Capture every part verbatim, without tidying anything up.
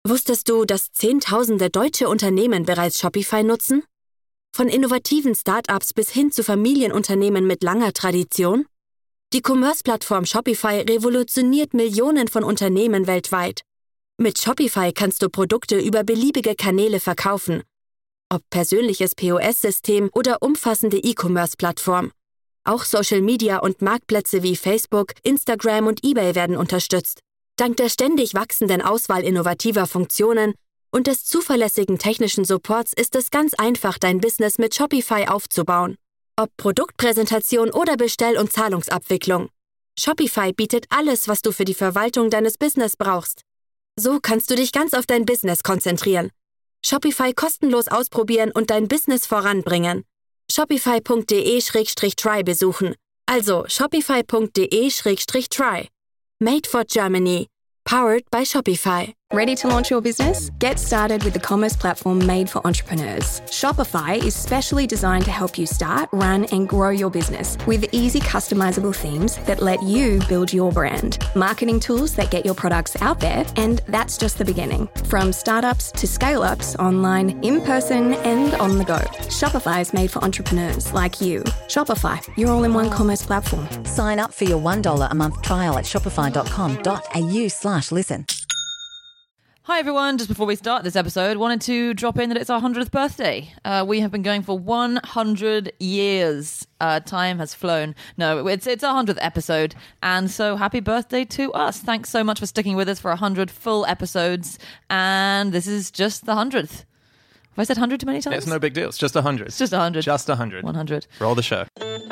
Wusstest du, dass Zehntausende deutsche Unternehmen bereits Shopify nutzen? Von innovativen Start-ups bis hin zu Familienunternehmen mit langer Tradition? Die Commerce-Plattform Shopify revolutioniert Millionen von Unternehmen weltweit. Mit Shopify kannst du Produkte über beliebige Kanäle verkaufen. Ob persönliches P O S-System oder umfassende E-Commerce-Plattform. Auch Social Media und Marktplätze wie Facebook, Instagram und eBay werden unterstützt. Dank der ständig wachsenden Auswahl innovativer Funktionen und des zuverlässigen technischen Supports ist es ganz einfach, dein Business mit Shopify aufzubauen. Ob Produktpräsentation oder Bestell- und Zahlungsabwicklung. Shopify bietet alles, was du für die Verwaltung deines Business brauchst. So kannst du dich ganz auf dein Business konzentrieren. Shopify kostenlos ausprobieren und dein Business voranbringen. Shopify punkt de Schrägstrich try besuchen. Also shopify punkt de Schrägstrich try. Made for Germany. Powered by Shopify. Ready to launch your business? Get started with the commerce platform made for entrepreneurs. Shopify is specially designed to help you start, run, and grow your business with easy customizable themes that let you build your brand, marketing tools that get your products out there, and that's just the beginning. From startups to scale-ups, online, in person, and on the go. Shopify is made for entrepreneurs like you. Shopify, your all-in-one commerce platform. Sign up for your one dollar a month trial at shopify.com.au slash listen. Hi everyone, just before we start this episode, wanted to drop in that it's our hundredth birthday. Uh, we have been going for one hundred years. Uh, time has flown. No, it's it's our hundredth episode, and so happy birthday to us. Thanks so much for sticking with us for one hundred full episodes, and this is just the hundredth. Have I said one hundred too many times? It's no big deal. It's just one hundred. It's just one hundred. Just one hundred. one hundred. Roll the show.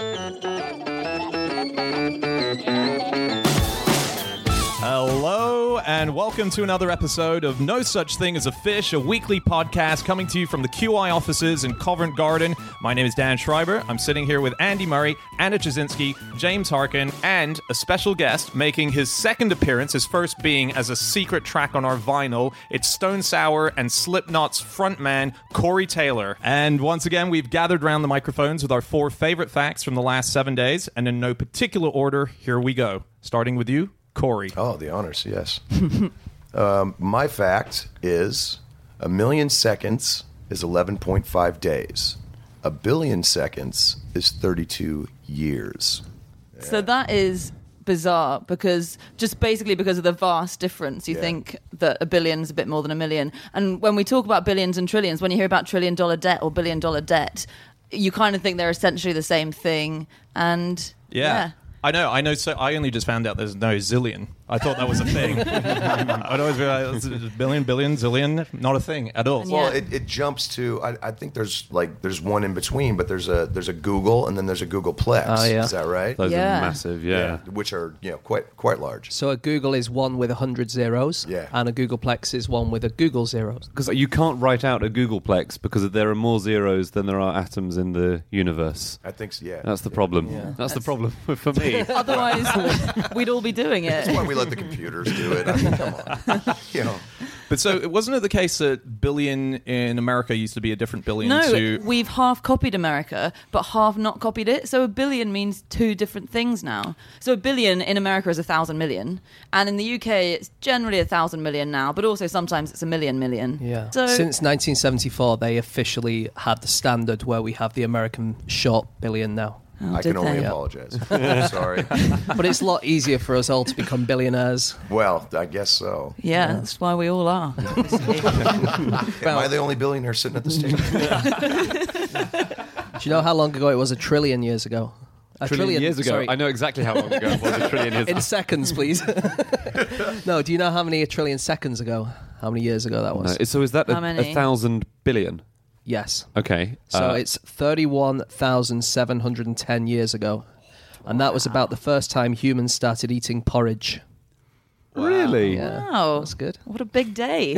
Hello and welcome to another episode of No Such Thing as a Fish, a weekly podcast coming to you from the Q I offices in Covent Garden. My name is Dan Schreiber. I'm sitting here with Andy Murray, Anna Jasinski, James Harkin, and a special guest making his second appearance, his first being as a secret track on our vinyl. It's Stone Sour and Slipknot's frontman, Corey Taylor. And once again, we've gathered around the microphones with our four favorite facts from the last seven days, and in no particular order, here we go. Starting with you, Corey. Oh, the honors, yes. um, my fact is a million seconds is eleven point five days. A billion seconds is thirty-two years. Yeah. So that is bizarre because just basically because of the vast difference, you yeah. think that a billion is a bit more than a million. And when we talk about billions and trillions, when you hear about trillion dollar debt or billion dollar debt, you kind of think they're essentially the same thing. And yeah. yeah. I know, I know. So I only just found out there's no zillion. I thought that was a thing. I'd always be like, billion, billion, zillion, not a thing at all. Well, it, it jumps to. I, I think there's like there's one in between, but there's a there's a Google and then there's a Googleplex. Oh, yeah. Is that right? Those yeah. are massive, yeah. yeah. Which are you know quite quite large. So a Google is one with a hundred zeros, yeah. and a Googleplex is one with a Google zeros. Because you can't write out a Googleplex because there are more zeros than there are atoms in the universe. I think so. Yeah. That's the problem. Yeah. That's, That's the problem for me. Otherwise, we'd all be doing it. That's why we let the computers do it. I mean, come on. You know. But so, wasn't it the case that billion in America used to be a different billion no, to... we've half copied America, but half not copied it. So a billion means two different things now. So a billion in America is a thousand million, and in the U K it's generally a thousand million now, but also sometimes it's a million million. Yeah. So, Since nineteen seventy-four, they officially had the standard where we have the American short billion now. Oh, I can only they? apologize. I'm sorry. But it's a lot easier for us all to become billionaires. Well, I guess so. Yeah, yeah. That's why we all are. Am I the only billionaire sitting at the stage? Do you know how long ago it was? A trillion years ago. A trillion, trillion years ago. Sorry. I know exactly how long ago it was. A trillion years ago. In seconds, please. No, do you know how many a trillion seconds ago? How many years ago that was? No, so is that a, a thousand billion? Yes. Okay. So uh, it's thirty-one thousand seven hundred ten years ago. And that was about the first time humans started eating porridge. Wow. Really? Yeah. Wow. That's good. What a big day.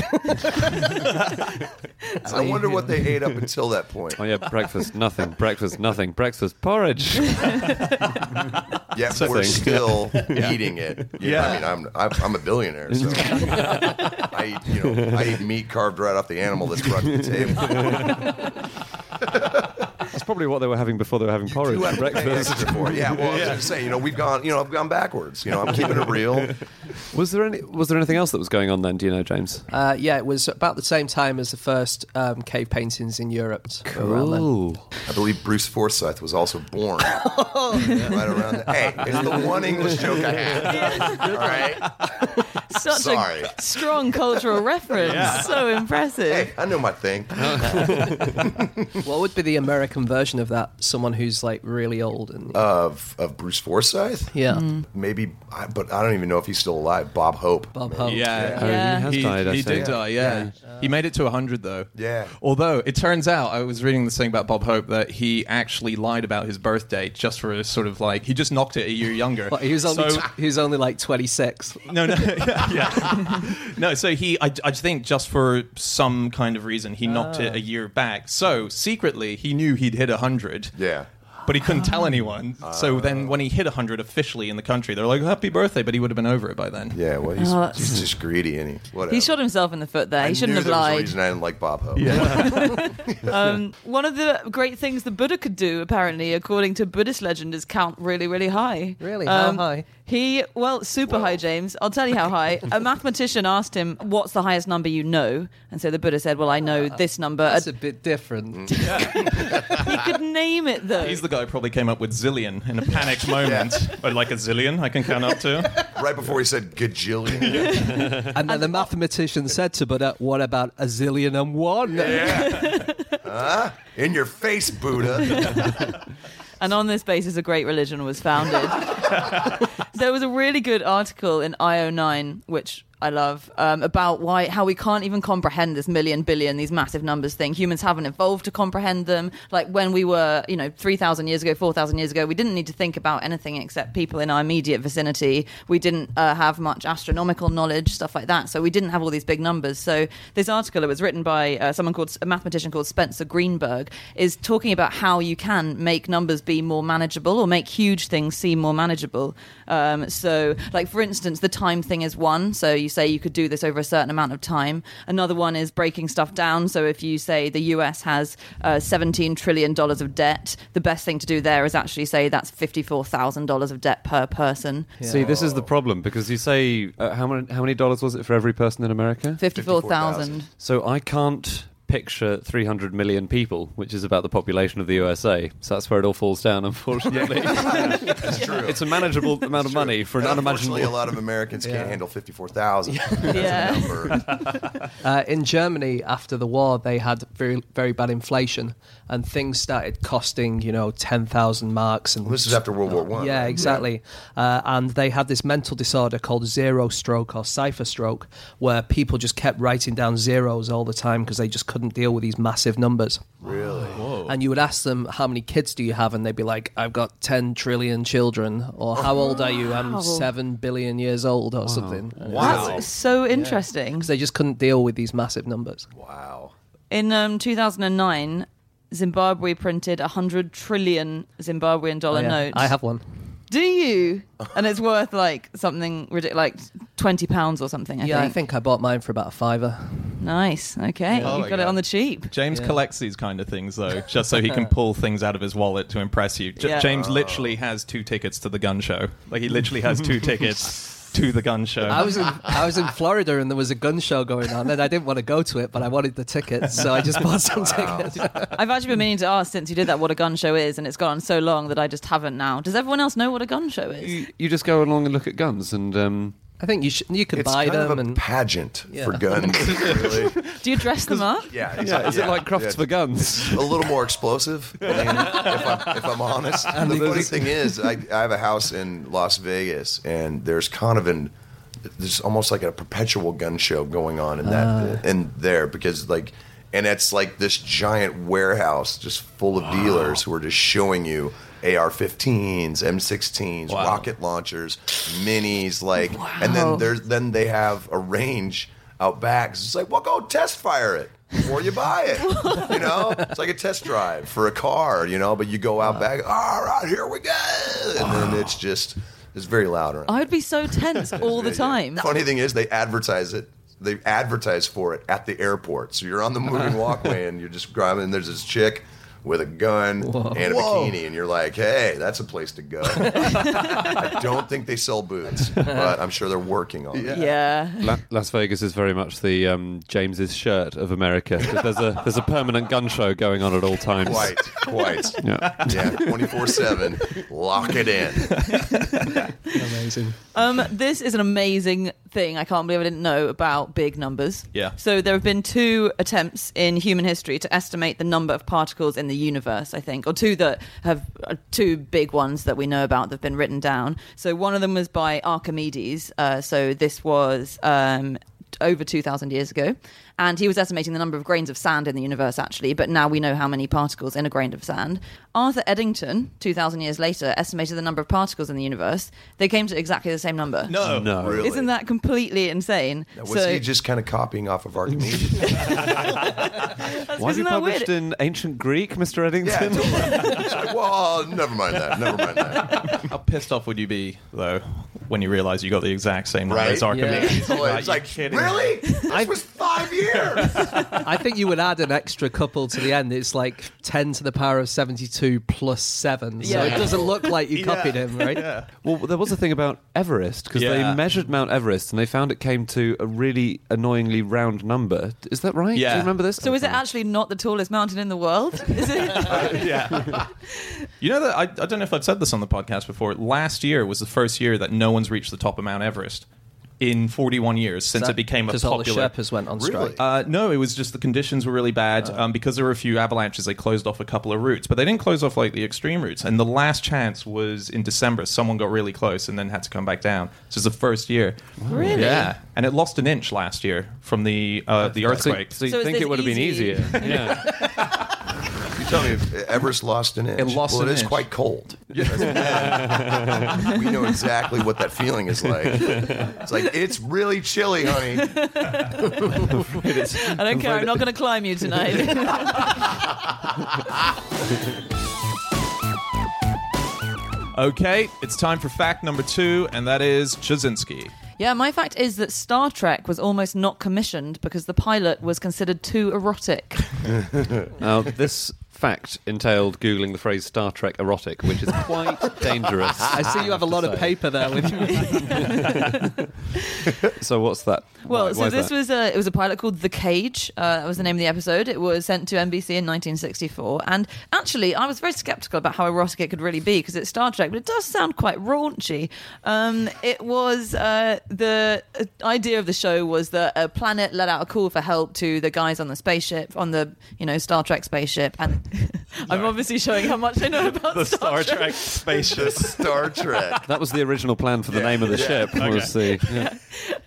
I wonder what they ate up until that point. Oh, yeah, breakfast, nothing. Breakfast, nothing. Breakfast, porridge. Yeah, Something. We're still yeah. eating it. You yeah. know, I mean, I'm, I'm I'm a billionaire, so I eat, you know, I eat meat carved right off the animal that's brought to the table. That's probably what they were having before they were having You porridge do have for to pay breakfast. extra for it. Yeah, well, I was Yeah. going to say, you know, we've gone, you know, I've gone backwards. You know, I'm keeping it real. Was there any? Was there anything else that was going on then? Do you know, James? Uh, yeah, it was about the same time as the first um, cave paintings in Europe. Around then. Cool. I believe Bruce Forsyth was also born right around there. Hey, it's the one English joke I have. All right? Such Sorry. a strong cultural reference. So impressive. Hey, I know my thing. What would be the American version of that? Someone who's like really old and Of of Bruce Forsyth? yeah, Maybe, I- but I don't even know if he's still alive. Bob Hope. Bob Hope. Yeah, Oh, Yeah. he has he, died. I he think. did die. Yeah, he made it to one hundred though. Yeah. Although it turns out, I was reading this thing about Bob Hope that he actually lied about his birth date just for a sort of like he just knocked it a year younger. But he was only So- tw- he was only like twenty-six. No, no, yeah, yeah. no. So he, I, I think, just for some kind of reason, he knocked it a year back. So secretly, he knew he'd hit a hundred. Yeah. But he couldn't tell anyone. So then, when he hit one hundred officially in the country, they're like, "Happy birthday!" But he would have been over it by then. Yeah, well, he's, Oh, that's- he's just greedy, and he whatever. He shot himself in the foot there. I He shouldn't knew have there was a lied. reason I didn't like Bob Hope. Um, one of the great things the Buddha could do, apparently, according to Buddhist legend, is count really, really high. Really? How Um, high? He, well, super high, James. I'll tell you how high. A mathematician asked him, "What's the highest number you know?" And so the Buddha said, "Well, I know this number." That's A- a bit different. he could name it though. He's the guy who probably came up with zillion in a panicked moment. Or like a zillion, I can count up to. Right before he said gajillion. And then the mathematician said to Buddha, "What about a zillion and one?" Huh? In your face, Buddha. And on this basis, a great religion was founded. There was a really good article in I O nine, which I love, um, about why how we can't even comprehend this million, billion, these massive numbers thing. Humans haven't evolved to comprehend them. Like when we were, you know, three thousand years ago, four thousand years ago, we didn't need to think about anything except people in our immediate vicinity. We didn't uh, have much astronomical knowledge, stuff like that. So we didn't have all these big numbers. So this article, it was written by uh, someone called, a mathematician called Spencer Greenberg, is talking about how you can make numbers be more manageable or make huge things seem more manageable. Um, so, like, for instance, the time thing is one. So you say you could do this over a certain amount of time. Another one is breaking stuff down. So if you say the U S has uh, seventeen trillion dollars of debt, the best thing to do there is actually say that's fifty-four thousand dollars of debt per person. See, this is the problem because you say uh, how many how many dollars was it for every person in America? fifty-four thousand. So I can't picture three hundred million people, which is about the population of the U S A. So that's where it all falls down, unfortunately. That's true. It's a manageable amount of money for an And unimaginable... unfortunately, a lot of Americans can't handle fifty-four thousand. Yeah. Number. Uh, in Germany, after the war, they had very, very bad inflation, and things started costing, you know, ten thousand marks. And This is after World War One. Yeah, right? exactly. Uh, and they had this mental disorder called zero stroke or cipher stroke, where people just kept writing down zeros all the time because they just couldn't deal with these massive numbers. Really? And you would ask them, how many kids do you have? And they'd be like, I've got ten trillion children. Or how old are you? I'm seven billion years old or something. Wow. That's so interesting. Because they just couldn't deal with these massive numbers. Wow. In um, two thousand nine, Zimbabwe printed one hundred trillion Zimbabwean dollar Oh, yeah. notes. I have one. Do you? And it's worth like something ridiculous, like twenty pounds or something. I yeah, think. I think I bought mine for about a fiver. Nice. Okay, Oh you my got it God. on the cheap. James Yeah. collects these kind of things, though, just so he can pull things out of his wallet to impress you. J- Yeah. James literally has two tickets to the gun show. Like, he literally has two tickets to the gun show. I was in I was in Florida and there was a gun show going on, and I didn't want to go to it, but I wanted the tickets, so I just bought some tickets. I've actually been meaning to ask since you did that what a gun show is, and it's gone on so long that I just haven't now. Does everyone else know what a gun show is? You, you just go along and look at guns and... Um, I think you should, you can It's buy kind them of a and pageant Yeah. for guns, really. Do you dress them up? Yeah, yeah, exactly. is it Yeah, like Crofts yeah. for Guns? A little more explosive, I mean, if, I'm, if I'm honest. And the funny thing is, I, I have a house in Las Vegas, and there's kind of an there's almost like a perpetual gun show going on in that in there because like, and it's like this giant warehouse just full of dealers who are just showing you A R fifteens, M sixteens, Wow. rocket launchers, minis, like, and then there's then they have a range out back. It's like, well, go test fire it before you buy it. You know, it's like a test drive for a car. You know, but you go out back. All right, here we go, and then it's just it's very loud around. I'd be so tense all the time. Funny thing is, they advertise it. They advertise for it at the airport. So you're on the moving walkway and you're just grabbing. And there's this chick with a gun and a Whoa. bikini, and you're like, hey, that's a place to go. I don't think they sell boots, but I'm sure they're working on it. Yeah. La- Las Vegas is very much the um, James's shirt of America. There's a there's a permanent gun show going on at all times. Quite, quite. Yeah. Yeah, twenty-four seven. Lock it in. Amazing. Um, this is an amazing thing. I can't believe I didn't know about big numbers. Yeah. So there have been two attempts in human history to estimate the number of particles in the universe, I think, or two that have uh, two big ones that we know about that have been written down. So one of them was by Archimedes. Uh, so this was um, over two thousand years ago. And he was estimating the number of grains of sand in the universe, actually, but now we know how many particles in a grain of sand. Arthur Eddington, two thousand years later, estimated the number of particles in the universe. They came to exactly the same number. No. No. Really? Isn't that completely insane? Now, was So- he just kind of copying off of Archimedes? Why have you Isn't that published weird? in ancient Greek, Mister yeah, Eddington? totally. It's like, well, never mind that. Never mind that. How pissed off would you be, though, when you realize you got the exact same number Right? as Archimedes? Oh, Like, it's you like, kidding? really? This was five years. I think you would add an extra couple to the end. It's like ten to the power of seventy-two plus seven. So Yeah. it doesn't look like you copied him, right? Yeah. Well, there was a thing about Everest, because Yeah. they measured Mount Everest and they found it came to a really annoyingly round number. Is that right? Do Yeah. you remember this? So is it actually not the tallest mountain in the world? Is it? Yeah. You know that I, I don't know if I've said this on the podcast before. Last year was the first year that no one's reached the top of Mount Everest in forty-one years since it became a Because all the popular. Sherpas went on Really? strike. Uh, no, it was just the conditions were really bad. Um, because there were a few avalanches, they closed off a couple of routes, but they didn't close off like the extreme routes. And the last chance was in December. Someone got really close and then had to come back down. This is the first year. Really? Yeah, and it lost an inch last year from the uh, the So, earthquake. so you So is think this it would have been easy? easier? Yeah. You tell me if Everest lost an inch. It lost well, an it is inch. quite cold. we know exactly what that feeling is like. It's like, it's really chilly, honey. I don't care. I'm not going to climb you tonight. Okay, it's time for fact number two, and that is Chazinski. Yeah, my fact is that Star Trek was almost not commissioned because the pilot was considered too erotic. Now, this fact entailed Googling the phrase Star Trek erotic, which is quite dangerous. I see you have a lot of paper there with you. So what's that? Well, Why- so why is this that? was a it was a pilot called The Cage. Uh, that was the name of the episode. It was sent to N B C in nineteen sixty-four. And actually, I was very skeptical about how erotic it could really be because it's Star Trek, but it does sound quite raunchy. Um, it was uh, the uh, idea of the show was that a planet let out a call for help to the guys on the spaceship, on the you know Star Trek spaceship, and I'm obviously showing how much I know about The Star, Star Trek spaceship. Star Trek. That was the original plan for the name of the ship. Was the, yeah.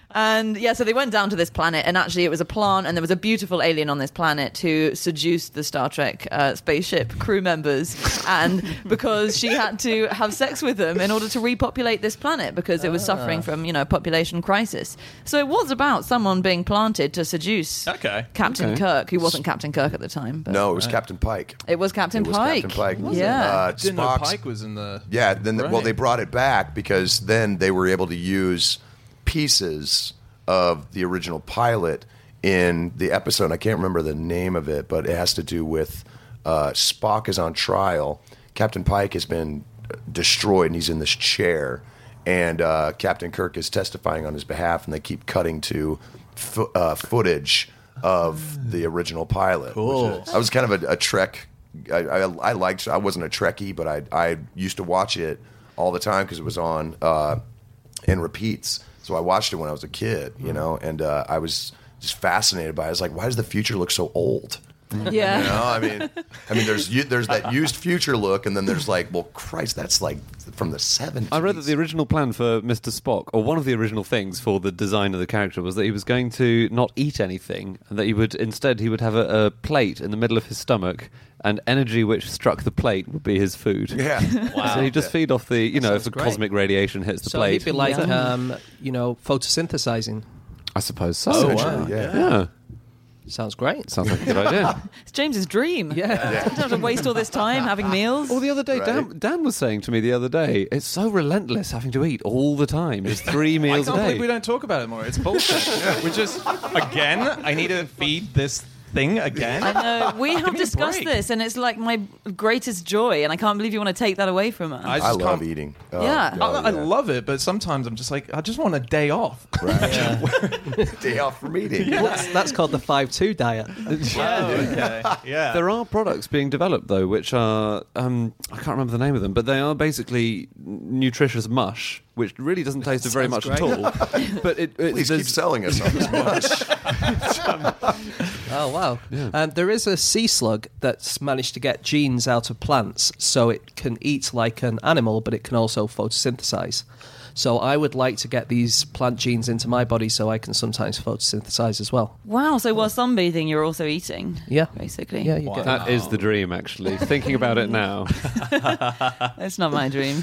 And yeah, so they went down to this planet, and actually it was a plant, and there was a beautiful alien on this planet who seduced the Star Trek uh, spaceship crew members, and because she had to have sex with them in order to repopulate this planet because it was suffering from, you know, a population crisis. So it was about someone being planted to seduce Okay. Captain Okay. Kirk, who wasn't Captain Kirk at the time. But No, it was Captain Pike. it was Captain It was Pike. Captain Pike. Was it? Yeah. Uh, Didn't know Spock's- Pike was in the. Yeah, then the, well, Right. they brought it back because then they were able to use pieces of the original pilot in the episode. I can't remember the name of it, but it has to do with uh, Spock is on trial. Captain Pike has been destroyed, and he's in this chair. And uh, Captain Kirk is testifying on his behalf, and they keep cutting to fo- uh, footage of the original pilot. Cool. I was kind of a, a Trek. I, I, I liked. I wasn't a Trekkie, but I I used to watch it all the time because it was on uh, in repeats. So I watched it when I was a kid, you know, and uh, I was just fascinated by it. I was like, why does the future look so old? Yeah. You know, I mean, I mean, there's u- there's that used future look, and then there's like, well, Christ, that's like from the seventies. I read that the original plan for Mister Spock, or one of the original things for the design of the character, was that he was going to not eat anything, and that he would instead he would have a, a plate in the middle of his stomach, and energy which struck the plate would be his food. Yeah. So he'd just feed off the, you know, if the Sounds great. cosmic radiation hits the So plate. he'd be like, Yeah. um, you know, photosynthesizing. I suppose so. Oh, yeah. wow. Yeah. Yeah. Sounds great. Sounds like a good idea. It's James's dream. Yeah. You don't have to waste all this time having meals. Well, the other day, Dan, Right. Dan was saying to me the other day, it's so relentless having to eat all the time. It's three I meals a can't day. believe we don't talk about it more. It's bullshit. We're just again. I need to feed this thing again? I know. We Give have me a discussed break. this, and it's like my greatest joy, and I can't believe you want to take that away from us. I I just love can't- eating. Oh, Yeah. God, I, I yeah. love it, but sometimes I'm just like, I just want a day off. Day off from eating. That's, that's called the five two diet. Oh, okay. Yeah. There are products being developed though, which are um, I can't remember the name of them, but they are basically nutritious mush, which really doesn't taste of very much Sounds at all. But it, it Please there's- keep selling us on this much. Oh, wow. Um, there is a sea slug that's managed to get genes out of plants so it can eat like an animal, but it can also photosynthesize. So I would like to get these plant genes into my body so I can sometimes photosynthesize as well. Wow, so while sunbathing, you're also eating. Yeah. Basically. Yeah, you Wow. get that is the dream, actually. Thinking about it now, It's not my dream.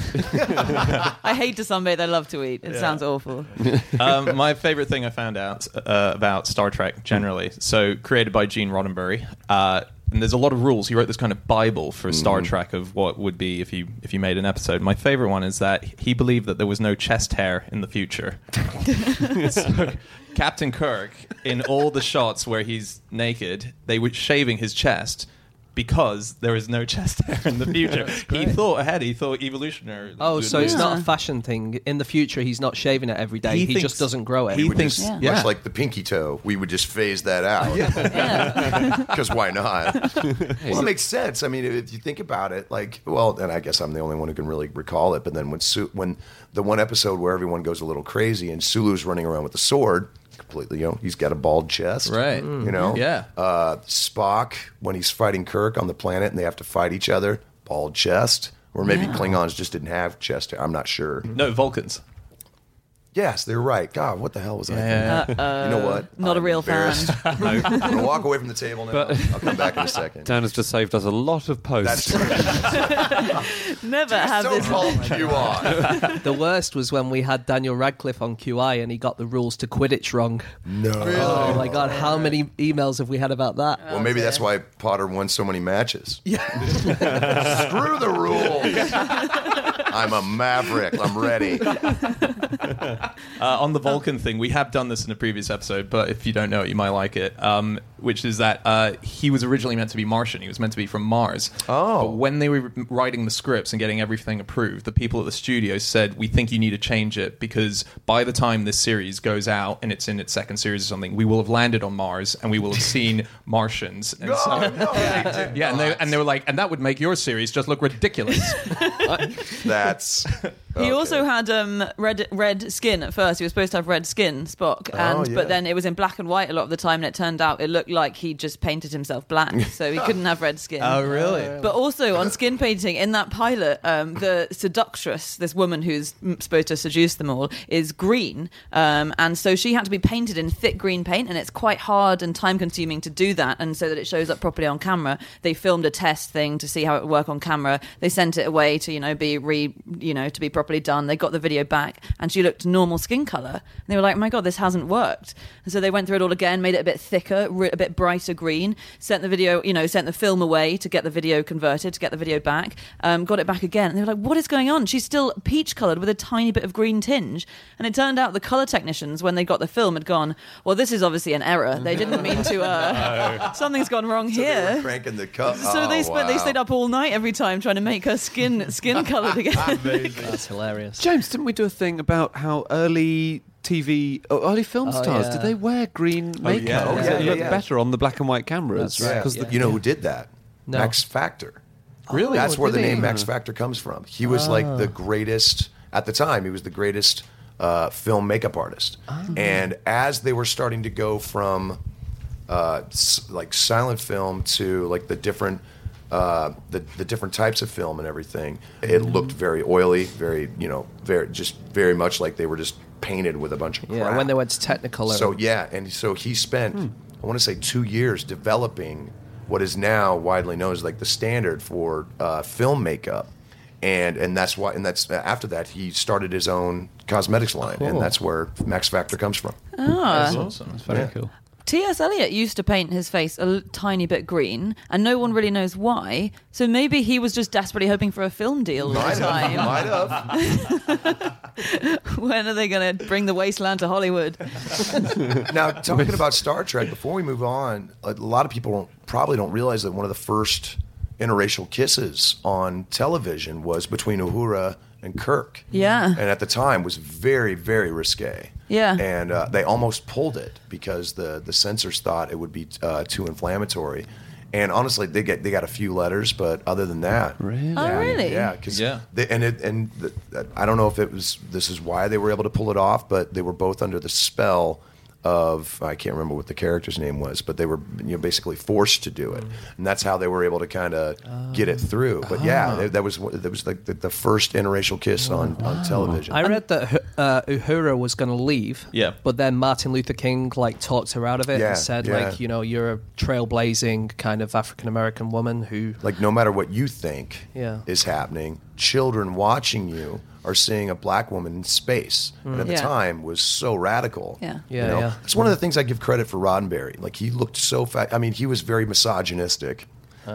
I hate to sunbathe, I love to eat. It sounds awful. um, my favorite thing I found out uh, about Star Trek generally, so created by Gene Roddenberry, uh, and there's a lot of rules. He wrote this kind of Bible for Star Trek of what would be if you if you made an episode. My favorite one is that he believed that there was no chest hair in the future. So, Captain Kirk, in all the shots where he's naked, they were shaving his chest because there is no chest hair in the future. He thought ahead. He thought evolutionary. Oh, so it's Yeah. not a fashion thing. In the future, he's not shaving it every day. He, thinks- just doesn't grow it. He would thinks, just- Yeah. yeah. Much like the pinky toe, we would just phase that out. Yeah. Because why not? Well, it makes sense. I mean, if you think about it, like, well, and I guess I'm the only one who can really recall it. But then when Su- when the one episode where everyone goes a little crazy and Sulu's running around with a sword, completely, you know, he's got a bald chest, Right. You know, Yeah. Uh, Spock when he's fighting Kirk on the planet and they have to fight each other, bald chest. Or maybe Klingons just didn't have chest hair. I'm not sure. No, Vulcans. Yes, they're right. God, what the hell was I Yeah. thinking? You know what? Not a I'm real fan. embarrassed. I'm going to walk away from the table now. I'll come back in a second. Dan has just saved us a lot of posts. That's Never have so this. called Q I. The worst was when we had Daniel Radcliffe on Q I and he got the rules to Quidditch wrong. No. Oh my God, how many emails have we had about that? Well, maybe that's why Potter won so many matches. Yeah. Screw the rules. I'm a maverick. I'm ready. Uh, on the Vulcan thing, we have done this in a previous episode, but if you don't know it, you might like it. Um, which is that uh, he was originally meant to be Martian. He was meant to be from Mars. Oh. But when they were writing the scripts and getting everything approved, the people at the studio said, we think you need to change it because by the time this series goes out and it's in its second series or something, we will have landed on Mars and we will have seen Martians. And No, so, no, they did yeah, and they, not. and they were like, and that would make your series just look ridiculous. That's. He okay. also had um, red red skin at first. He was supposed to have red skin, Spock, and Oh, yeah. but then it was in black and white a lot of the time, and it turned out it looked like he just painted himself black, so he couldn't have red skin. really? But also on skin painting in that pilot, um, the seductress, this woman who's m- supposed to seduce them all, is green, um, and so she had to be painted in thick green paint, and it's quite hard and time consuming to do that, and so that it shows up properly on camera. They filmed a test thing to see how it would work on camera. They sent it away to you know be re you know to be properly done. They got the video back, and she looked normal skin color. And they were like, "My God, this hasn't worked." And so they went through it all again, made it a bit thicker, re- a bit brighter green. Sent the video, you know, sent the film away to get the video converted, to get the video back. Um, got it back again, and they were like, "What is going on? She's still peach colored with a tiny bit of green tinge." And it turned out the color technicians, when they got the film, had gone, "Well, this is obviously an error. They didn't mean to. Uh, something's gone wrong So they here." were cranking the cup. So they Oh, spent, they wow. stayed up all night every time trying to make her skin skin colored again. That's hilarious. James, didn't we do a thing about how early T V, oh, early film Oh, stars, yeah. did they wear green makeup? yeah. Oh, Does yeah, it yeah, look yeah. better on the black and white cameras? That's right. 'Cause Yeah. the- You know who did that? No. Max Factor. Really? That's Oh, where the really? name Max Factor comes from. He was like the greatest, at the time, he was the greatest uh, film makeup artist. And as they were starting to go from uh, s- like silent film to like the different uh, the, the different types of film and everything, it looked very oily, very, you know, very just very much like they were just painted with a bunch of crap. Yeah, when they went to Technicolor. So yeah, and so he spent, I want to say, two years developing what is now widely known as like the standard for uh, film makeup, and and that's why, and that's after that he started his own cosmetics line, and Cool. that's where Max Factor comes from. That's awesome. That's very Yeah. cool. T S. Eliot used to paint his face a l- tiny bit green, and no one really knows why. So maybe he was just desperately hoping for a film deal all Might the time. have. Might have. When are they going to bring the wasteland to Hollywood? Now, talking about Star Trek, before we move on, a lot of people don't, probably don't realize that one of the first interracial kisses on television was between Uhura and Kirk. Yeah. And at the time was very, very risque. Yeah. And uh, they almost pulled it because the, the censors thought it would be uh, too inflammatory. And honestly, they get they got a few letters, but other than that, Really? Oh, yeah, really? Yeah, because Yeah. and it and the, I don't know if it was this is why they were able to pull it off, but they were both under the spell of I can't remember what the character's name was, but they were you know basically forced to do it, and that's how they were able to kind of get it through. But yeah, that, that was that was like the, the first interracial kiss on, on television. I read that uh, Uhura was going to leave, Yeah. but then Martin Luther King like talked her out of it Yeah, and said yeah. like, you know, you're a trailblazing kind of African American woman who, Like no matter what you think Yeah. is happening, children watching you are seeing a black woman in space, and at the Yeah. time was so radical. Yeah. Yeah, you know? yeah. It's one of the things I give credit for Roddenberry. Like he looked so fat. I mean, he was very misogynistic,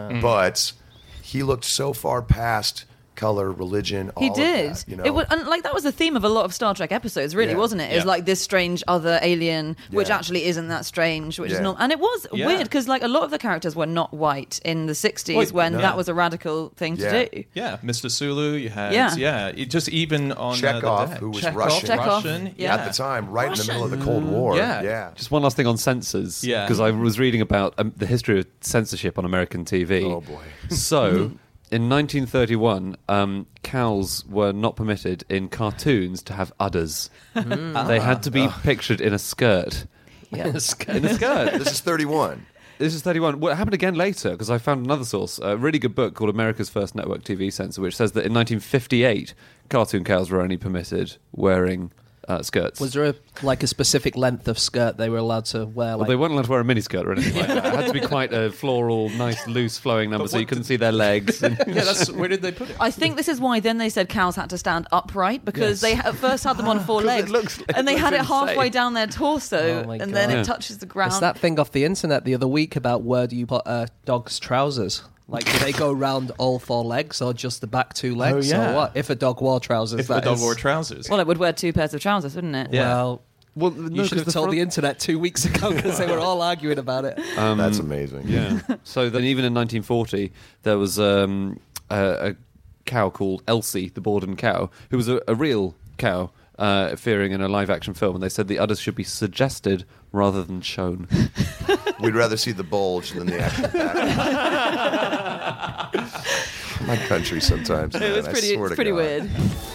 but he looked so far past color, religion. All He of did. that, you know? It was, and like that was the theme of a lot of Star Trek episodes, really, Yeah. wasn't it? It was Yeah. like this strange other alien, which Yeah. actually isn't that strange, which is Yeah. not. And it was Yeah. weird because like a lot of the characters were not white in the sixties Well, when no. that was a radical thing Yeah. to do. Yeah, Mister Sulu, you had, Yeah. yeah, it just even on uh, Chekhov, the deck. who was Chekhov, Russian. Chekhov, Russian, yeah. at the time, right in the middle of the Cold War. Yeah. yeah. Just one last thing on censors. Yeah. Because I was reading about um, the history of censorship on American T V. Oh, boy. So, in nineteen thirty-one, um, cows were not permitted in cartoons to have udders. They had to be pictured in a skirt. Yeah. In a skirt. This is thirty-one. This is thirty-one. Well, it happened again later because I found another source, a really good book called America's First Network T V Censor, which says that in nineteen fifty-eight, cartoon cows were only permitted wearing uh, skirts. was there a, like a specific length of skirt they were allowed to wear? Well, Like, they weren't allowed to wear a miniskirt or anything like that. It had to be quite a floral, nice, loose, flowing number, so you couldn't see their legs. And Yeah, that's where did they put it? I think this is why then they said cows had to stand upright because they at first had them on four 'Cause it legs looks- it and they looks had it insane. halfway down their torso Oh my and then God. it Yeah. touches the ground. it's that thing off the internet the other week about where do you put a dog's trousers? Like, do they go round all four legs or just the back two legs? Oh, yeah. Or what? If a dog wore trousers, If that the dog is- wore trousers. Well, it would wear two pairs of trousers, wouldn't it? Yeah. Well, well, you should have told the internet two weeks ago because they were all arguing about it. That's amazing. Yeah. So then, even in nineteen forty, there was um, a, a cow called Elsie, the Borden cow, who was a, a real cow uh, appearing in a live-action film, and they said the udders should be suggested rather than shown. We'd rather see the bulge than the actual back. My country sometimes. It man, was I pretty, swear it's to pretty God. weird.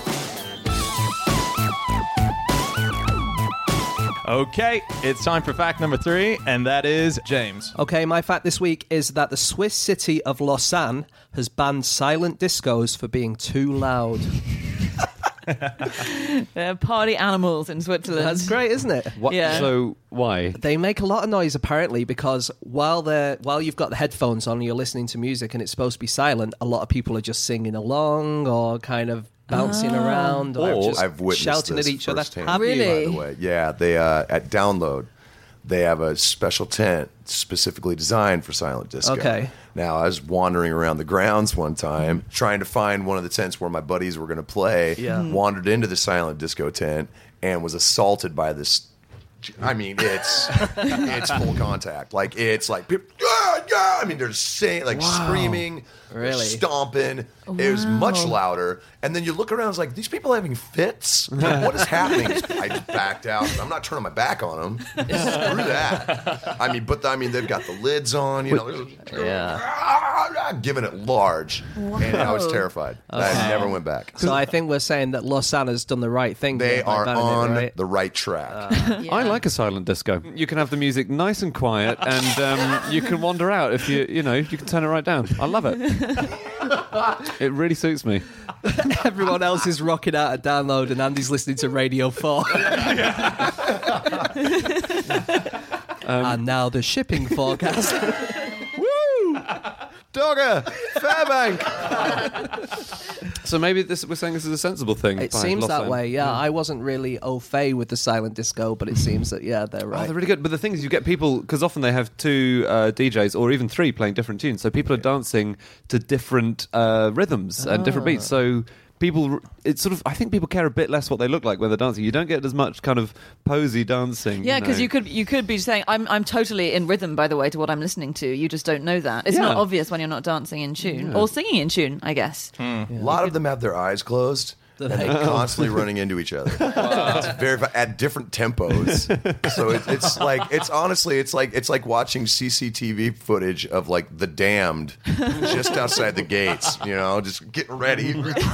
Okay, it's time for fact number three, and that is James. Okay, my fact this week is that the Swiss city of Lausanne has banned silent discos for being too loud. They're party animals in Switzerland. That's great, isn't it? What? Yeah. So why? They make a lot of noise apparently because while they're while you've got the headphones on and you're listening to music and it's supposed to be silent, a lot of people are just singing along or kind of bouncing around or, I've just I've witnessed shouting this at each other. firsthand, Have you? Really? By the way, yeah, they uh, at Download, they have a special tent specifically designed for silent disco. Okay. Now, I was wandering around the grounds one time trying to find one of the tents where my buddies were going to play. Yeah. Wandered into the silent disco tent and was assaulted by this. I mean, it's it's full contact. Like it's like people. Yeah, yeah. I mean, they're saying like screaming, they're Really? stomping. It was much louder. And then you look around, it's like these people are having fits. Like, what is happening? I just backed out. I'm not turning my back on them. Screw that. I mean, but I mean, they've got the lids on. You know, Yeah. giving it large, and I was terrified. I never went back. So I think we're saying that Lausanne has done the right thing. They here by are banning it, on right? the right track. I like a silent disco. You can have the music nice and quiet, and um, you can wander out if you, you know, you can turn it right down. I love it. It really suits me. Everyone else is rocking out at Download and Andy's listening to Radio four. And now the shipping forecast. Dogger, Fairbank. So maybe this, we're saying this is a sensible thing. It by seems Lost that Sound. way, yeah. I wasn't really au fait with the silent disco, but it seems that, yeah, they're Oh, right. they're really good. But the thing is, you get people, because often they have two uh, D Js or even three playing different tunes. So people are dancing to different uh, rhythms and different beats. So people, it's sort of, I think people care a bit less what they look like when they're dancing. You don't get as much kind of posy dancing. Yeah, because know. you could you could be saying, I'm I'm totally in rhythm, by the way, to what I'm listening to. You just don't know that. It's Yeah. not obvious when you're not dancing in tune. Or singing in tune, I guess. A lot of them have their eyes closed. And they're constantly running into each other. It's very at different tempos. So it, it's like it's honestly it's like it's like watching C C T V footage of like The Damned just outside the gates. You know, just get ready.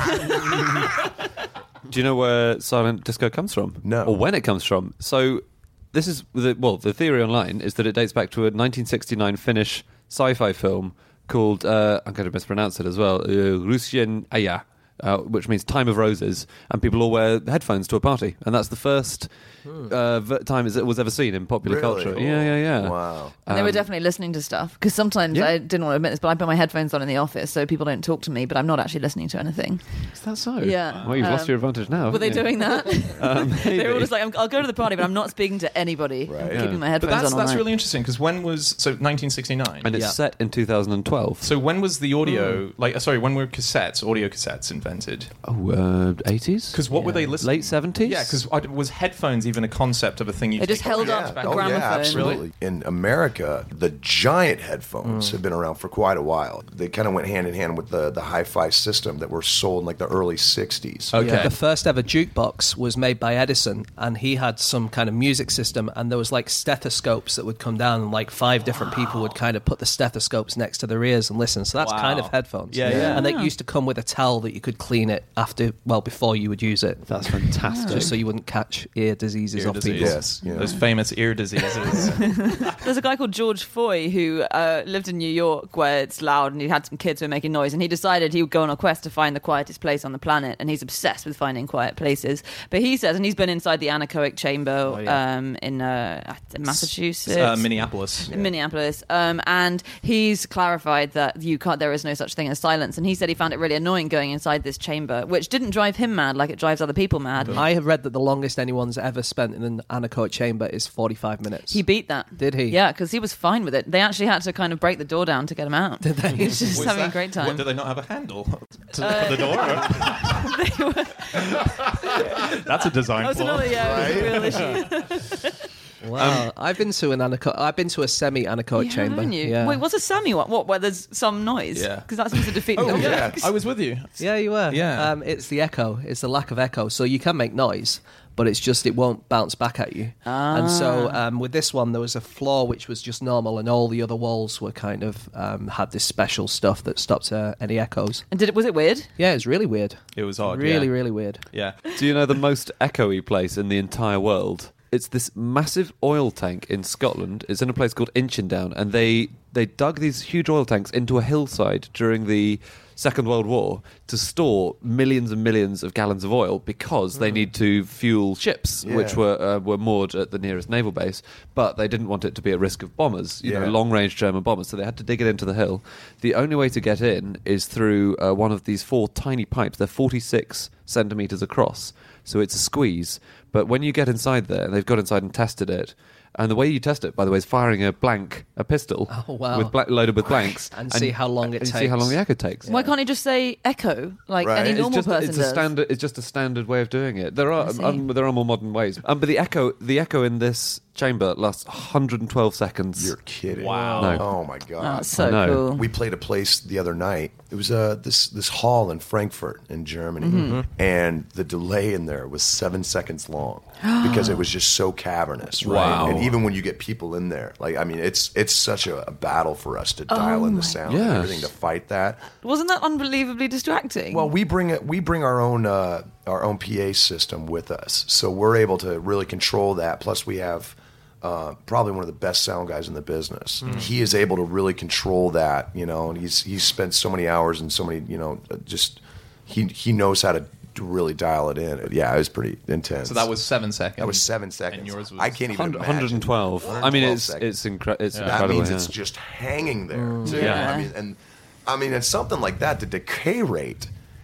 Do you know where silent disco comes from? No. Or when it comes from? So this is, the, well, the theory online is that it dates back to a nineteen sixty-nine Finnish sci-fi film called, uh, I'm going to mispronounce it as well, uh, Rusien Aja. Uh, which means Time of Roses, and people all wear headphones to a party, and that's the first uh, v- time it was ever seen in popular Really? culture. Yeah, yeah, yeah. Wow. And they were Um, definitely listening to stuff. Because sometimes, Yeah. I didn't want to admit this, but I put my headphones on in the office so people don't talk to me, but I'm not actually listening to anything. Is that so? Yeah. Well, you've lost Um, your advantage now. Were they haven't you? doing that? Uh, They were all maybe. just like, I'm, I'll go to the party, but I'm not speaking to anybody. Right. I'm Yeah. keeping my But headphones that's on all that's night. really interesting because when was so nineteen sixty-nine? And it's Yeah. set in two thousand twelve. So when was the audio like? uh, Sorry, when were cassettes, audio cassettes invented? Oh, uh, eighties? Because what were they listening? Late seventies? Yeah, because was headphones even a concept of a thing you? They just take held around up back a Oh, then? yeah, gramophone. absolutely. In America, the giant headphones have been around for quite a while. They kind of went hand in hand with the, the hi-fi system that were sold in like the early sixties. Okay. Yeah, the first ever jukebox was made by Edison, and he had some kind of music system, and there was like stethoscopes that would come down, and like five different people would kind of put the stethoscopes next to their ears and listen. So that's Wow. kind of headphones. Yeah, yeah. And they used to come with a towel that you could clean it after, well, before you would use it. That's fantastic. Just so you wouldn't catch ear diseases Ear off disease. people. Yes, you know. Those famous ear diseases. There's a guy called George Foy who uh, lived in New York where it's loud and he had some kids who were making noise, and he decided he would go on a quest to find the quietest place on the planet, and he's obsessed with finding quiet places. But he says, and he's been inside the anechoic chamber yeah. um, in uh, Massachusetts. uh, Minneapolis. in Minneapolis, um, and he's clarified that you can't. There is no such thing as silence, and he said he found it really annoying going inside this chamber, which didn't drive him mad like it drives other people mad. I have read that the longest anyone's ever spent in an anechoic chamber is forty-five minutes. He beat that. Did he? Yeah, because he was fine with it. They actually had to kind of break the door down to get him out. Did they? He's just Was having that- a great What, time. do they not have a handle to Uh, the door? That's a design That was flaw. another yeah, it was a real issue. Wow, I've been to an anecho- I've been to a semi-anechoic Yeah, chamber. haven't you? Yeah. Wait, what's a Sammy one? What, where there's some noise? Yeah. Because that seems to defeat Oh the yeah, object. I was with you. Yeah, you were. Yeah. Um, it's the echo. It's the lack of echo. So you can make noise, but it's just it won't bounce back at you. And so um, with this one, there was a floor which was just normal, and all the other walls were kind of um, had this special stuff that stopped uh, any echoes. And did it? Was it weird? Yeah, it's really weird. It was odd. Really, yeah. really weird. Yeah. Do you know the most echoey place in the entire world? It's this massive oil tank in Scotland. It's in a place called Inchindown, and they they dug these huge oil tanks into a hillside during the Second World War to store millions and millions of gallons of oil because they need to fuel ships, Yeah. which were uh, were moored at the nearest naval base. But they didn't want it to be at risk of bombers, you Yeah. know, long-range German bombers. So they had to dig it into the hill. The only way to get in is through uh, one of these four tiny pipes. They're forty-six centimeters across, so it's a squeeze. But when you get inside there, and they've got inside and tested it, and the way you test it, by the way, is firing a blank, a pistol, Oh, wow. with bla- loaded with blanks, And see how long it and see how long takes. the echo takes. Why can't he just say echo like Right. any It's normal it's just, person it's does? a standard. It's just a standard way of doing it. There are I see. um, there are more modern ways. Um, but the echo, the echo in this chamber lasts one hundred twelve seconds. You're kidding. Wow. No. Oh my Oh, god. it's so I know. cool. We played a place the other night. It was uh, this this hall in Frankfurt in Germany, and the delay in there was seven seconds long because it was just so cavernous. Right? Wow. And even when you get people in there, like I mean, it's it's such a, a battle for us to dial in the sound and Yes. everything to fight that. Wasn't that unbelievably distracting? Well, we bring it. We bring our own uh, our own P A system with us, so we're able to really control that. Plus, we have uh, probably one of the best sound guys in the business. He is able to really control that, you know. And he's he's spent so many hours and so many, you know, uh, just he he knows how to to really dial it in. Yeah, it was pretty intense. So that was seven seconds. that was seven seconds. And yours was I can't even one imagine. hundred and twelve. I mean, it's it's, incre- it's That incredible. means yeah. it's just hanging there. too. Yeah. I mean, and I mean, and something like that, the decay rate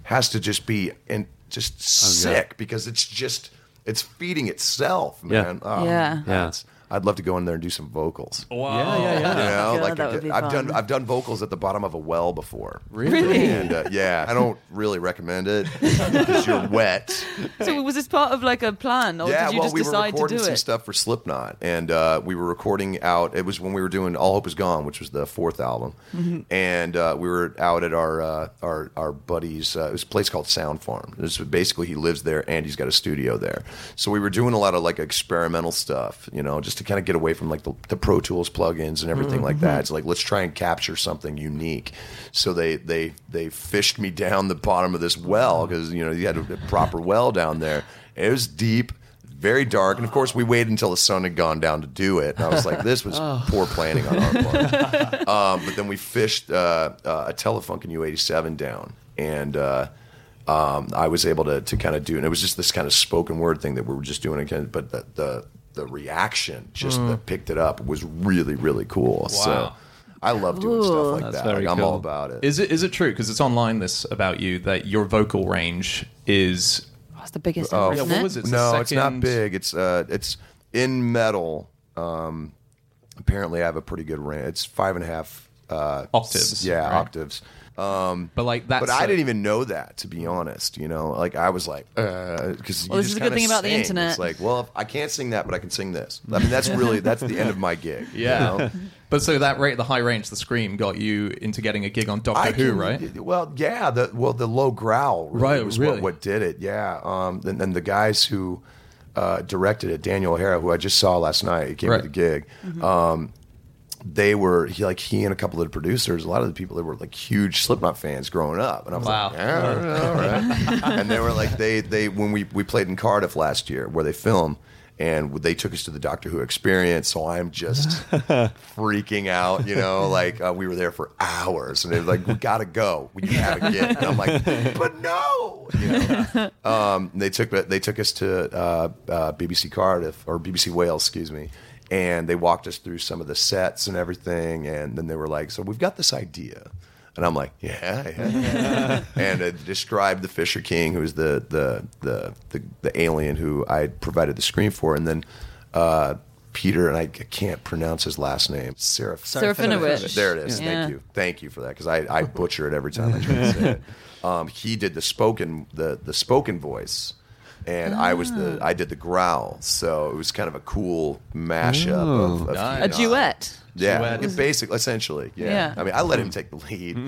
has to just be and just sick because it's just it's feeding itself, man. Yeah. Oh, Yeah. that's- I'd love to go in there and do some vocals. Wow. Yeah, yeah, yeah. You know, God, like that I would be I've done fun. I've done vocals at the bottom of a well before. Really? And uh, yeah, I don't really recommend it because you're wet. So was this part of like a plan, or yeah, did you well, just we were decide to recording do some it? stuff for Slipknot, and uh, we were recording out. It was when we were doing All Hope Is Gone, which was the fourth album, Mm-hmm. and uh, we were out at our uh, our our buddy's. Uh, it was a place called Sound Farm. This was basically he lives there, and he's got a studio there. So we were doing a lot of like experimental stuff, you know, just to kind of get away from like the, the Pro Tools plugins and everything like that. It's like let's try and capture something unique. So they they they fished me down the bottom of this well because you know you had a, a proper well down there. It was deep, very dark, and of course we waited until the sun had gone down to do it. And I was like, this was poor planning on our part. Um, but then we fished uh, uh, a Telefunken U eighty-seven down, and uh, um, I was able to to kind of do, and it was just this kind of spoken word thing that we were just doing again. But the the, the reaction just that picked it up was really really cool. So I love doing stuff like That's that. very Like, I'm cool. all about it. Is it is it true? Because it's online this about you that your vocal range is. That's the biggest Oh, ever, Yeah, isn't what it? was it? It's No, the it's not second- big. It's uh, it's in metal. Um, apparently, I have a pretty good range. It's five and a half uh, Octaves, s- Yeah, right? octaves. Um, But like that's. but I a- didn't even know that, to be honest. You know, like I was like, because Well, this is a good thing about the internet. It's like, well, if I can't sing that, but I can sing this. I mean, that's really that's the end of my gig. you Yeah. know? But so that rate, the high range, the scream, got you into getting a gig on Doctor I Who, can- right? Well, yeah. The well, the low growl really Right, was really? what, what did it. Yeah. Um, and then the guys who uh, directed it, Daniel O'Hara, who I just saw last night, he came Right. to the gig. Um, they were he like he and a couple of the producers. A lot of the people that were like huge Slipknot fans growing up, and I was Wow. like, yeah, all right. And they were like they they when we we played in Cardiff last year where they film. And they took us to the Doctor Who experience, so I'm just freaking out, you know, like uh, we were there for hours, and they're like, "We gotta go, we have a gig," and I'm like, "But no," you know. Um, they took they took us to uh, uh, B B C Cardiff or B B C Wales, excuse me, and they walked us through some of the sets and everything, and then they were like, "So we've got this idea." And I'm like, yeah, yeah, yeah. And it described the Fisher King, who was the the the the, the alien who I provided the screen for, and then uh, Peter, and I can't pronounce his last name, Seraph. Serafinowicz. There it is. Yeah. Thank you, thank you for that, because I, I butcher it every time I try to say it. Um, he did the spoken the the spoken voice, and I was the I did the growl, so it was kind of a cool mashup of, of Nice. he A and I. duet. Yeah, Duet. it basic, essentially. Yeah. Yeah. I mean, I let him take the lead.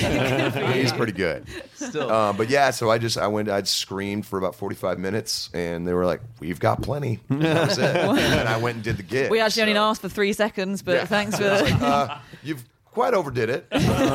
He's pretty good. Still. Um, but yeah, so I just I went, I'd screamed for about forty-five minutes, and they were like, "We've got plenty." And that was it. And I went and did the gig. We actually only so- asked for three seconds, but Yeah. thanks for. I was like, uh, you've quite overdid it.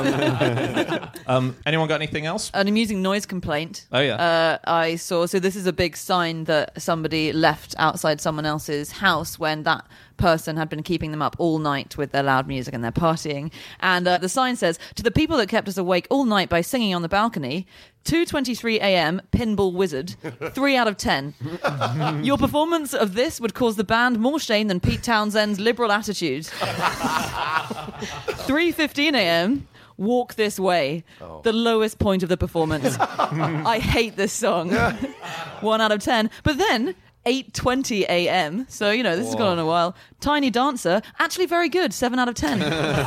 Um, anyone got anything else? An amusing noise complaint. Oh, yeah. Uh, I saw. So this is a big sign that somebody left outside someone else's house when that person had been keeping them up all night with their loud music and their partying. And uh, the sign says, "To the people that kept us awake all night by singing on the balcony, two twenty-three a.m. Pinball Wizard, three out of ten. Your performance of this would cause the band more shame than Pete Townshend's liberal attitude. three fifteen a.m. Walk This Way, the lowest point of the performance. I hate this song. One out of ten. But then eight twenty a.m. So, you know, this has gone on a while. Tiny Dancer, actually very good. seven out of ten.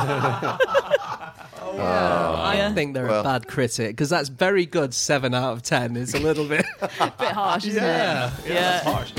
I Yeah. think they're Well- a bad critic because that's very good. Seven out of ten is a little bit. Bit harsh, isn't Yeah. it? Yeah. Harsh.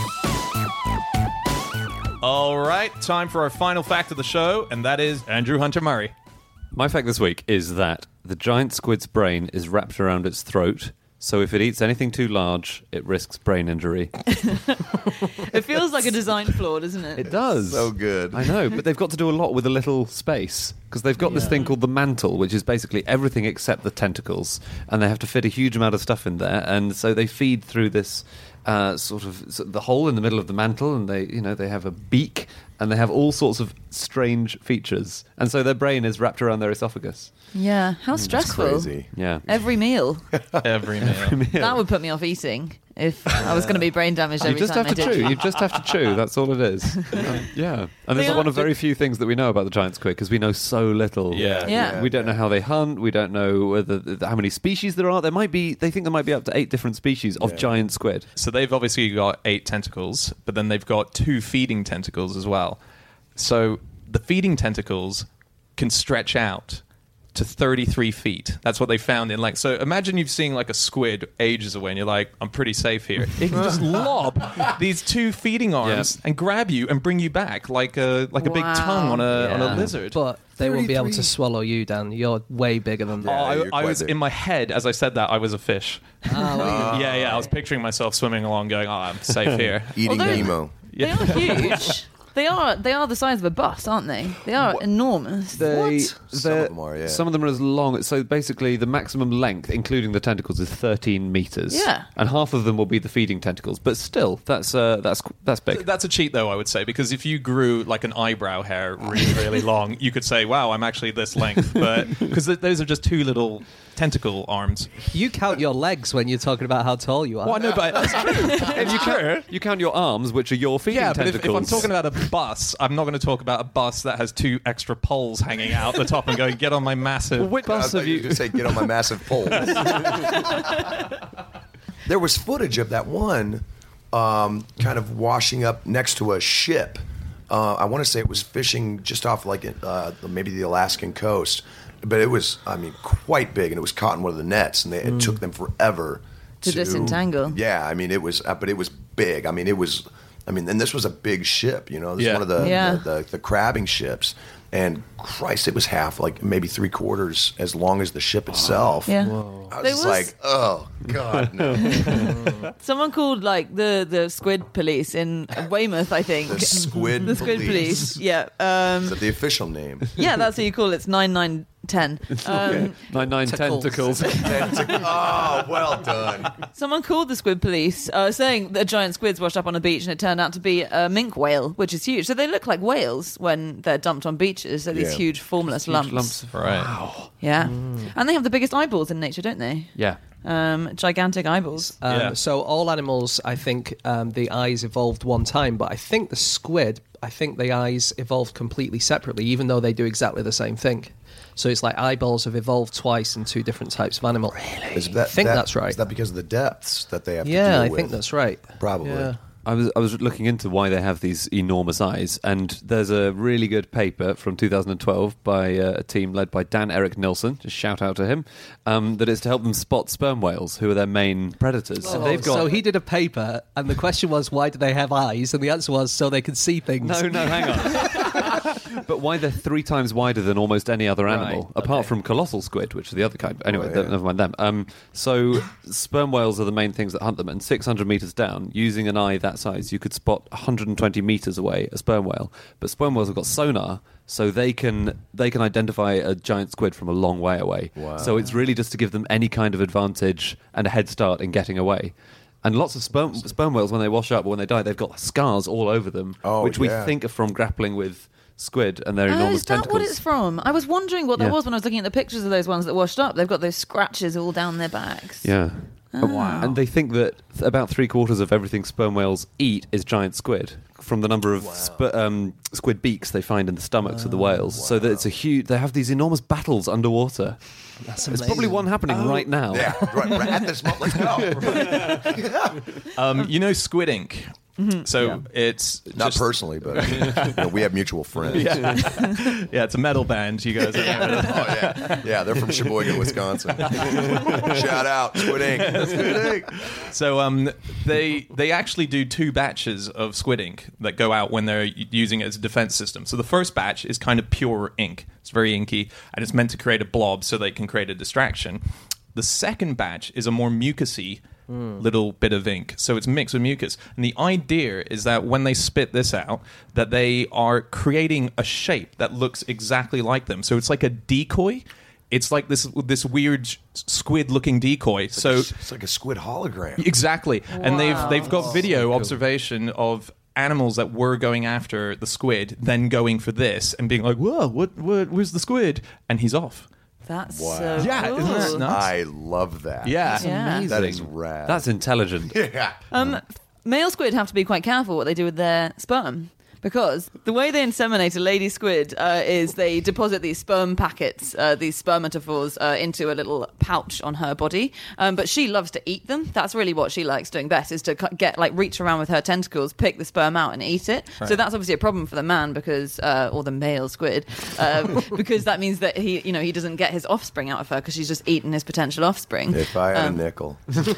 All right, time for our final fact of the show, and that is Andrew Hunter Murray. My fact this week is that the giant squid's brain is wrapped around its throat, so if it eats anything too large, it risks brain injury. It feels like a design flaw, doesn't it? It does. So good. I know, but they've got to do a lot with a little space because they've got this thing called the mantle, which is basically everything except the tentacles, and they have to fit a huge amount of stuff in there, and so they feed through this uh, sort of so the hole in the middle of the mantle, and they, you know, they have a beak, and they have all sorts of strange features, and so their brain is wrapped around their esophagus. Yeah. How stressful. Crazy. Yeah. Every meal. Every meal. That would put me off eating. if I was going to be brain damaged You every just time have I to did. chew. You just have to chew. That's all it is. Um, yeah. And this They is one are- of very few things that we know about the giant squid because we know so little. Yeah. Yeah. We don't know how they hunt. We don't know whether, how many species there are. There might be. They think there might be up to eight different species of Yeah. giant squid. So they've obviously got eight tentacles, but then they've got two feeding tentacles as well. So the feeding tentacles can stretch out to thirty-three feet. That's what they found in like. So imagine you've seen like a squid ages away, and you're like, I'm pretty safe here. It can just lob these two feeding arms Yeah. and grab you and bring you back like a like a big Wow. tongue on a on a Yeah. lizard. But they won't be able to thirty-three. swallow you, Dan. You're way bigger than Oh, that. Yeah, I, you're I quite was big. in my head as I said that I was a fish. Ah, yeah, yeah. I was picturing myself swimming along, going, "Oh, I'm safe here." Eating Although- Nemo. They are huge. They are they are the size of a bus, aren't they? They are enormous. They, Some they're- of them are, yeah. Some of them are as long. So basically, the maximum length, including the tentacles, is thirteen meters. Yeah. And half of them will be the feeding tentacles. But still, that's uh, that's that's big. That's a cheat, though, I would say, because if you grew like an eyebrow hair really, really long, you could say, "Wow, I'm actually this length." But because th- those are just two little tentacle arms. you count your legs when you're talking about how tall you are. Well, I know, but that's true. And you count, you count your arms, which are your feeding Yeah, but if, tentacles. if I'm talking about a bus, I'm not going to talk about a bus that has two extra poles hanging out the top and going, "Get on my massive." which I bus thought have you were you? going to say, get on my massive pole. There was footage of that one um, kind of washing up next to a ship. Uh, I want to say it was fishing just off like uh, maybe the Alaskan coast. But it was, I mean, quite big, and it was caught in one of the nets, and they, it took them forever To disentangle. Yeah, I mean, it was, uh, but it was big. I mean, it was, I mean, and this was a big ship, you know, this Yeah. is one of the, Yeah. the, the the crabbing ships, and Christ, it was half, like maybe three quarters as long as the ship itself. Yeah. I There was just was- like, oh God, no. Someone called like the, the squid police in Weymouth, I think. The squid the squid police. police. Yeah. Um, Is that the official name? yeah, that's what you call it. It's nine nine ten. Um, Nine nine Tentacles. tentacles. Oh, well done. Someone called the squid police, uh, saying that a giant squid's washed up on a beach, and it turned out to be a minke whale, which is huge. So they look like whales when they're dumped on beaches. They're these Yeah. huge formless Huge lumps. lumps. Right. Yeah, and they have the biggest eyeballs in nature, don't they? Yeah. Um, gigantic eyeballs. Um, Yeah. So all animals, I think, um, the eyes evolved one time, but I think the squid, I think the eyes evolved completely separately, even though they do exactly the same thing. So it's like eyeballs have evolved twice in two different types of animal. Really? Is that, I think that- that's right. Is that because of the depths that they have to Yeah, deal I with? think that's right. Probably. Yeah. I was I was looking into why they have these enormous eyes, and there's a really good paper from two thousand twelve by uh, a team led by Dan Eric Nilsson. Just shout out to him. Um, that is to help them spot sperm whales, who are their main predators. Oh, And they've got so he did a paper, and the question was, why do they have eyes? And the answer was, so they can see things. no, no, hang on. But why they're three times wider than almost any other animal, Right, apart okay. from colossal squid, which are the other kind. Anyway, Oh, th- yeah. never mind them. Um, so sperm whales are the main things that hunt them, and six hundred meters down, using an eye that size, you could spot one hundred twenty meters away a sperm whale. But sperm whales have got sonar, so they can they can identify a giant squid from a long way away. Wow. So it's really just to give them any kind of advantage and a head start in getting away. And lots of sperm, sperm whales, when they wash up or when they die, they've got scars all over them, Oh, which we yeah. think are from grappling with squid and their Oh, enormous is that tentacles. what it's from? I was wondering what that Yeah. was when I was looking at the pictures of those ones that washed up. They've got those scratches all down their backs. Yeah. Wow. And they think that th- about three quarters of everything sperm whales eat is giant squid, from the number of sp- um, squid beaks they find in the stomachs of the whales. So that it's a huge. They have these enormous battles underwater. That's There's amazing. probably one happening right now. Yeah, right, right at this moment. Let's go. Um, you know Squid Ink. So it's Not just- personally, but you know, we have mutual friends. Yeah. yeah, it's a metal band. You guys. Oh yeah, yeah. They're from Sheboygan, Wisconsin. Shout out, Squid Ink. Squid Ink. So um, they they actually do two batches of squid ink that go out when they're using it as a defense system. So the first batch is kind of pure ink. It's very inky, and it's meant to create a blob so they can create a distraction. The second batch is a more mucusy little bit of ink, so it's mixed with mucus. And the idea is that when they spit this out, that they are creating a shape that looks exactly like them. So it's like a decoy. It's like this this weird squid-looking decoy. So It's like a squid hologram. exactly, and they've they've got video So cool. observation of animals that were going after the squid, then going for this and being like, "Whoa, what, what, where's the squid?" And he's off. That's Wow. so Yeah, cool. isn't that nuts? I love that. Yeah. That's Yeah. amazing. That is rad. That's intelligent. Yeah. Um, male squid have to be quite careful what they do with their sperm. Because the way they inseminate a lady squid uh, is they deposit these sperm packets, uh, these spermatophores, uh, into a little pouch on her body. Um, but she loves to eat them. That's really what she likes doing best, is to cu- get like reach around with her tentacles, pick the sperm out, and eat it. So that's obviously a problem for the man because, uh, or the male squid, uh, because that means that he, you know, he doesn't get his offspring out of her because she's just eaten his potential offspring. If I had Um, a nickel.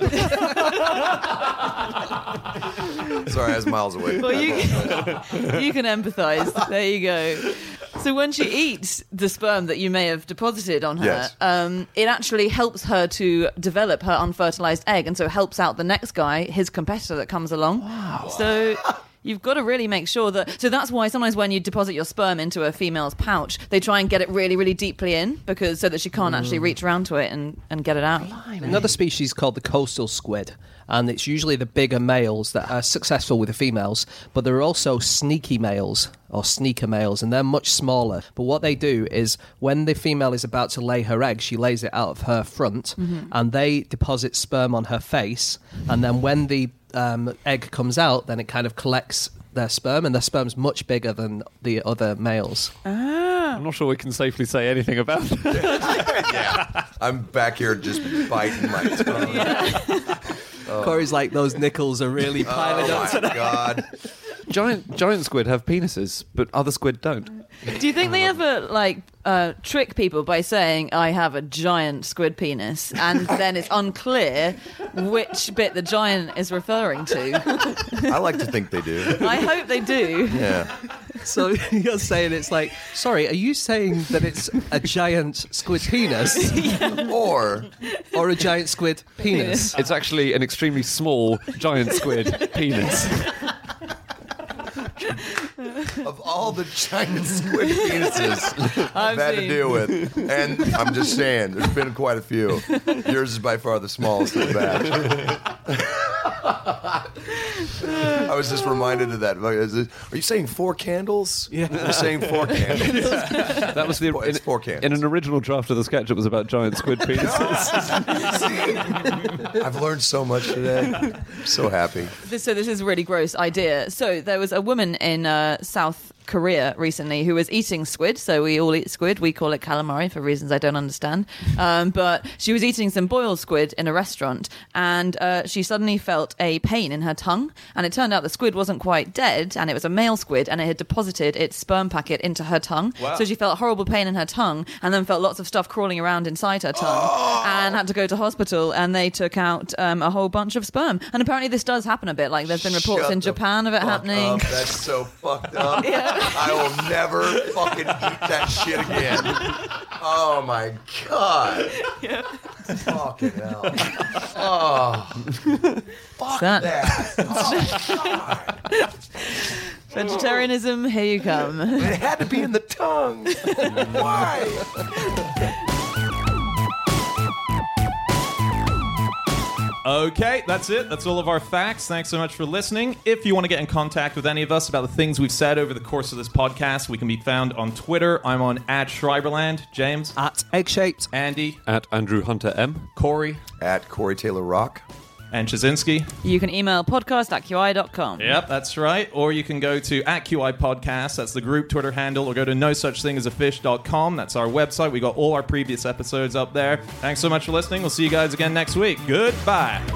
Sorry, I was miles away. Well, you, you can empathise. There you go. So when she eats the sperm that you may have deposited on her, Yes. um, it actually helps her to develop her unfertilized egg, and so helps out the next guy, his competitor that comes along. Wow. So you've got to really make sure that... So that's why sometimes when you deposit your sperm into a female's pouch, they try and get it really, really deeply in, because so that she can't actually reach around to it and, and get it out. Another species called the coastal squid, and it's usually the bigger males that are successful with the females, but there are also sneaky males or sneaker males, and they're much smaller. But what they do is when the female is about to lay her egg, she lays it out of her front, Mm-hmm. and they deposit sperm on her face, and then when the um, egg comes out, then it kind of collects their sperm, and their sperm's much bigger than the other males. I'm not sure we can safely say anything about that. Yeah. I'm back here just biting my tongue. Corey's like, those nickels are really piling Oh up. my God. Giant giant squid have penises, but other squid don't. Do you think they ever like uh, trick people by saying I have a giant squid penis, and then it's unclear which bit the giant is referring to? I like to think they do. I hope they do. Yeah. So you're saying it's like, sorry, are you saying that it's a giant squid penis Or or a giant squid penis? It's actually an extremely small giant squid penis. of all the giant squid penises I've had to seen. deal with, and I'm just saying, there's been quite a few. Yours is by far the smallest of the batch. I was just reminded of that. Is it- Are you saying four candles? Yeah. You're saying four candles. That was the Four- it's in, four cans. in an original draft of the sketch. It was about giant squid penises. See? I've learned so much today. I'm so happy. This, so this is a really gross idea. So there was a woman in uh, South Korea recently who was eating squid. So we all eat squid. We call it calamari for reasons I don't understand. Um, but she was eating some boiled squid in a restaurant, and uh, she suddenly felt a pain in her tongue. And it turned out the squid wasn't quite dead, and it was a male squid, and it had deposited its sperm packet into her tongue. Wow. So she felt horrible pain in her tongue, and then felt lots of stuff crawling around inside her tongue, and had to go to hospital. And they took out um, a whole bunch of sperm. And apparently this does happen a bit. Like there's been reports Shut in the Japan of it fuck happening. up. That's so fucked up. I will never fucking eat that shit again. Oh my God. Fucking hell. Oh. Fuck That- that. Oh, God. Vegetarianism, here you come. It had to be in the tongue. Why? Okay, that's it. That's all of our facts. Thanks so much for listening. If you want to get in contact with any of us about the things we've said over the course of this podcast, we can be found on Twitter. I'm on at Schreiberland. James, At egg-shaped. Andy, At Andrew Hunter M. Corey, At Corey Taylor Rock. and Chazinski. You can email podcast at Q I dot com. Yep, that's right. Or you can go to at Q I Podcast. That's the group Twitter handle. Or go to no such thing as a fish dot com. That's our website. We got all our previous episodes up there. Thanks so much for listening. We'll see you guys again next week. Goodbye.